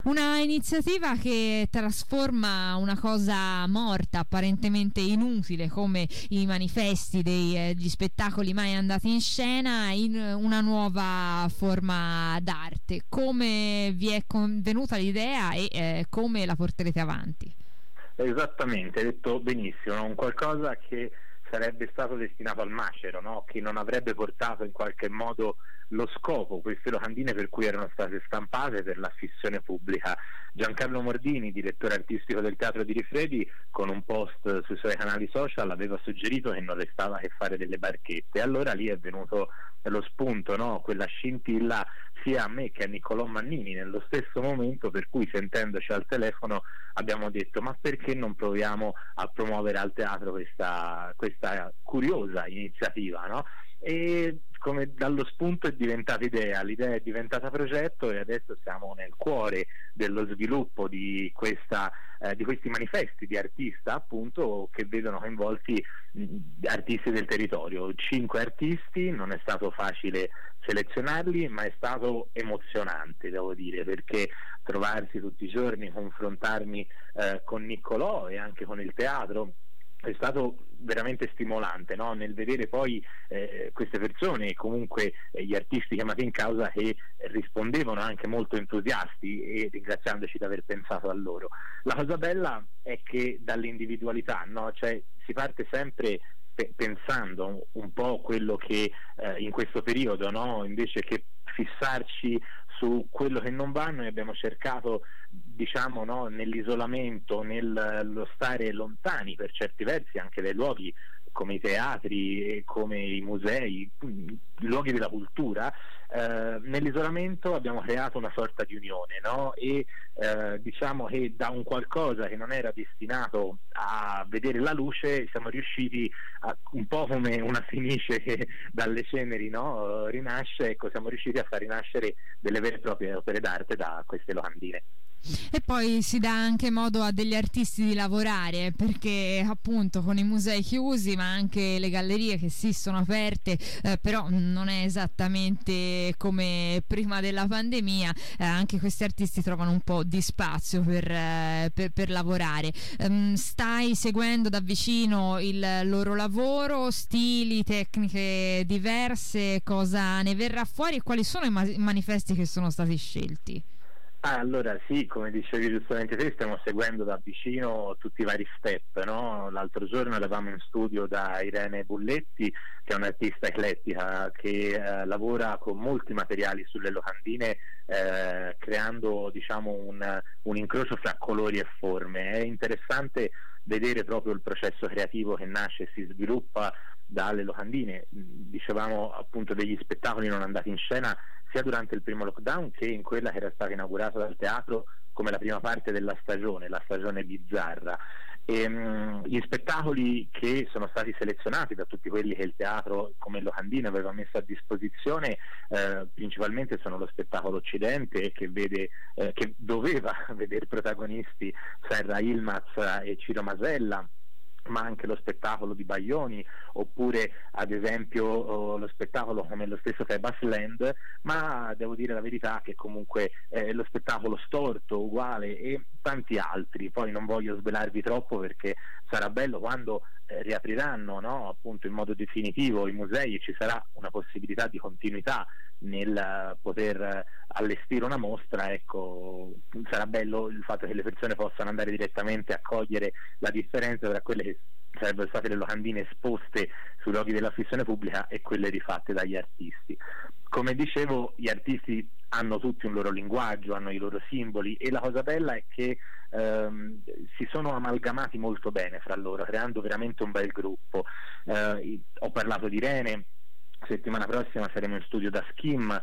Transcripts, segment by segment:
Una iniziativa che trasforma una cosa morta, apparentemente inutile, come i manifesti degli spettacoli mai andati in scena, in una nuova forma d'arte. Come vi è venuta l'idea e come la porterete avanti? Esattamente, hai detto benissimo, un qualcosa che sarebbe stato destinato al macero, no? Che non avrebbe portato in qualche modo lo scopo, queste locandine per cui erano state stampate, per l'affissione pubblica. Giancarlo Mordini, direttore artistico del Teatro di Rifredi, con un post sui suoi canali social aveva suggerito che non restava che fare delle barchette, e allora lì è venuto lo spunto, no? Quella scintilla sia a me che a Niccolò Mannini nello stesso momento, per cui sentendoci al telefono abbiamo detto: ma perché non proviamo a promuovere al teatro questa curiosa iniziativa, no? E come dallo spunto è diventata idea, l'idea è diventata progetto, e adesso siamo nel cuore dello sviluppo di questi manifesti di artista, appunto, che vedono coinvolti artisti del territorio. 5 artisti, non è stato facile selezionarli, ma è stato emozionante, devo dire, perché trovarsi tutti i giorni, confrontarmi con Niccolò e anche con il teatro è stato veramente stimolante, no? Nel vedere poi queste persone, comunque gli artisti chiamati in causa, che rispondevano anche molto entusiasti e ringraziandoci di aver pensato a loro. La cosa bella è che dall'individualità, no? Cioè si parte sempre pensando un po' quello che in questo periodo, no? Invece che fissarci su quello che non va, noi abbiamo cercato, diciamo, no, nell'isolamento, nello stare lontani per certi versi anche dai luoghi come i teatri e come i musei, luoghi della cultura, nell'isolamento abbiamo creato una sorta di unione, no? E diciamo che da un qualcosa che non era destinato a vedere la luce siamo riusciti un po' come una fenice che dalle ceneri, no, rinasce, ecco, siamo riusciti a far rinascere delle vere e proprie opere d'arte da queste locandine. E poi si dà anche modo a degli artisti di lavorare, perché appunto con i musei chiusi, ma anche le gallerie che sì sono aperte, però non è esattamente come prima della pandemia, anche questi artisti trovano un po' di spazio per lavorare. Stai seguendo da vicino il loro lavoro, stili, tecniche diverse, cosa ne verrà fuori e quali sono i manifesti che sono stati scelti? Allora sì, come dicevi giustamente te, stiamo seguendo da vicino tutti i vari step, no? L'altro giorno eravamo in studio da Irene Bulletti, che è un'artista eclettica che lavora con molti materiali sulle locandine, creando, diciamo, un incrocio fra colori e forme. È interessante vedere proprio il processo creativo che nasce e si sviluppa dalle locandine. Dicevamo appunto degli spettacoli non andati in scena sia durante il primo lockdown che in quella che era stata inaugurata dal teatro come la prima parte della stagione, la stagione bizzarra. Gli spettacoli che sono stati selezionati da tutti quelli che il teatro come locandine aveva messo a disposizione, principalmente sono lo spettacolo Occidente, che doveva vedere protagonisti Serra Ilmaz e Ciro Masella, ma anche lo spettacolo di Baglioni, oppure ad esempio lo spettacolo come lo stesso Tebas Land, ma devo dire la verità che comunque lo spettacolo Storto uguale e tanti altri. Poi non voglio svelarvi troppo perché sarà bello quando riapriranno, no, appunto in modo definitivo i musei, e ci sarà una possibilità di continuità nel poter allestire una mostra. Ecco, sarà bello il fatto che le persone possano andare direttamente a cogliere la differenza tra quelle che sarebbero state le locandine esposte sui luoghi dell'affissione pubblica e quelle rifatte dagli artisti. Come dicevo, gli artisti hanno tutti un loro linguaggio, hanno i loro simboli, e la cosa bella è che si sono amalgamati molto bene fra loro, creando veramente un bel gruppo. Ho parlato di Irene. Settimana prossima saremo in studio da Skim,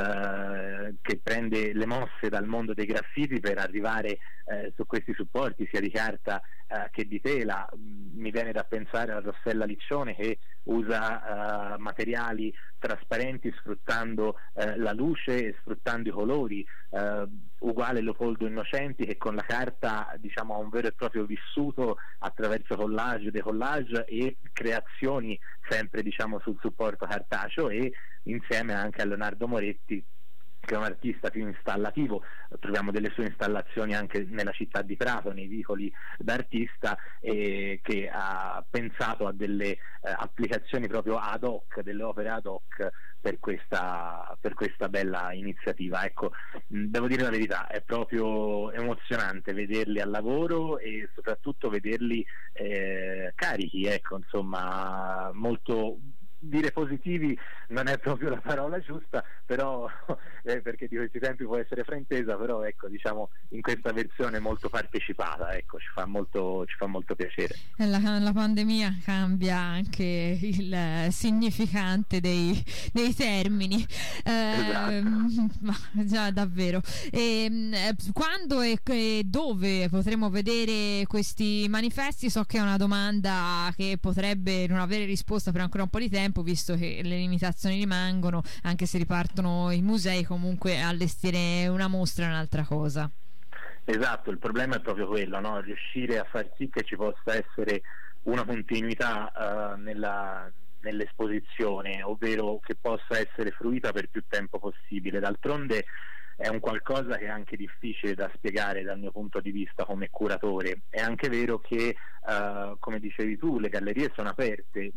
che prende le mosse dal mondo dei graffiti per arrivare su questi supporti sia di carta che di tela. Mi viene da pensare a Rossella Liccione, che usa materiali trasparenti sfruttando la luce e sfruttando i colori, uguale Leopoldo Innocenti, che con la carta, diciamo, ha un vero e proprio vissuto attraverso collage, decollage e creazioni sempre, diciamo, sul supporto cartaceo, e insieme anche a Leonardo Moretti, che è un artista più installativo, troviamo delle sue installazioni anche nella città di Prato, nei vicoli d'artista, che ha pensato a delle applicazioni proprio ad hoc, delle opere ad hoc per questa bella iniziativa. Ecco, devo dire la verità, è proprio emozionante vederli al lavoro e soprattutto vederli carichi, ecco, insomma, molto, dire positivi non è proprio la parola giusta, però perché di questi tempi può essere fraintesa, però ecco, diciamo, in questa versione molto partecipata, ecco, ci fa molto piacere. La pandemia cambia anche il significante dei termini, Esatto. ma già davvero. Quando e dove potremo vedere questi manifesti? So che è una domanda che potrebbe non avere risposta per ancora un po' di tempo, visto che le limitazioni rimangono, anche se ripartono i musei, comunque allestire una mostra è un'altra cosa. Esatto, il problema è proprio quello, no? Riuscire a far sì che ci possa essere una continuità nell'esposizione, ovvero che possa essere fruita per più tempo possibile. D'altronde è un qualcosa che è anche difficile da spiegare dal mio punto di vista come curatore. È anche vero che, come dicevi tu, le gallerie sono aperte,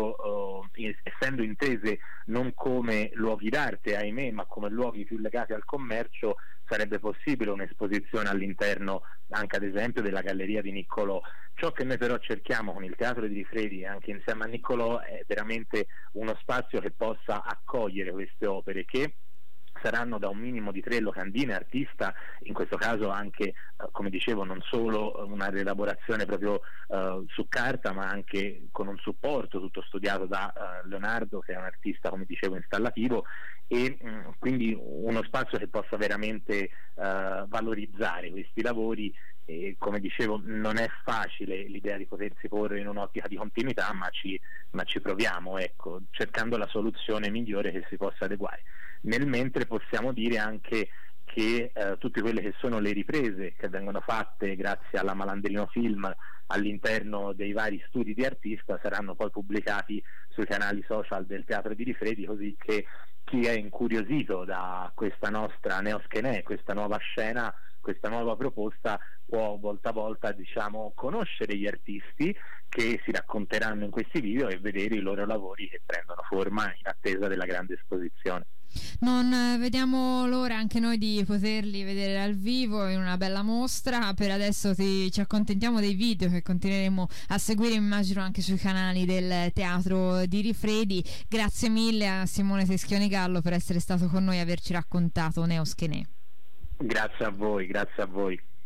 essendo intese non come luoghi d'arte, ahimè, ma come luoghi più legati al commercio, sarebbe possibile un'esposizione all'interno anche ad esempio della galleria di Niccolò. Ciò che noi però cerchiamo con il Teatro di Rifredi, anche insieme a Niccolò, è veramente uno spazio che possa accogliere queste opere, che saranno da un minimo di 3 locandine artista, in questo caso anche, come dicevo, non solo una rielaborazione proprio su carta, ma anche con un supporto tutto studiato da Leonardo, che è un artista, come dicevo, installativo, e quindi uno spazio che possa veramente valorizzare questi lavori. E, come dicevo, non è facile l'idea di potersi porre in un'ottica di continuità, ma ci proviamo, ecco, cercando la soluzione migliore che si possa adeguare. Nel mentre possiamo dire anche che tutte quelle che sono le riprese che vengono fatte grazie alla Malandrino Film all'interno dei vari studi di artista saranno poi pubblicati sui canali social del Teatro di Rifredi, così che chi è incuriosito da questa nostra neoschenè, questa nuova scena, questa nuova proposta, può volta a volta, diciamo, conoscere gli artisti che si racconteranno in questi video e vedere i loro lavori che prendono forma in attesa della grande esposizione. Non vediamo l'ora anche noi di poterli vedere dal vivo in una bella mostra. Per adesso ci accontentiamo dei video che continueremo a seguire, immagino, anche sui canali del Teatro di Rifredi. Grazie mille a Simone Teschioni Gallo per essere stato con noi e averci raccontato Neoschenè. Grazie a voi, grazie a voi.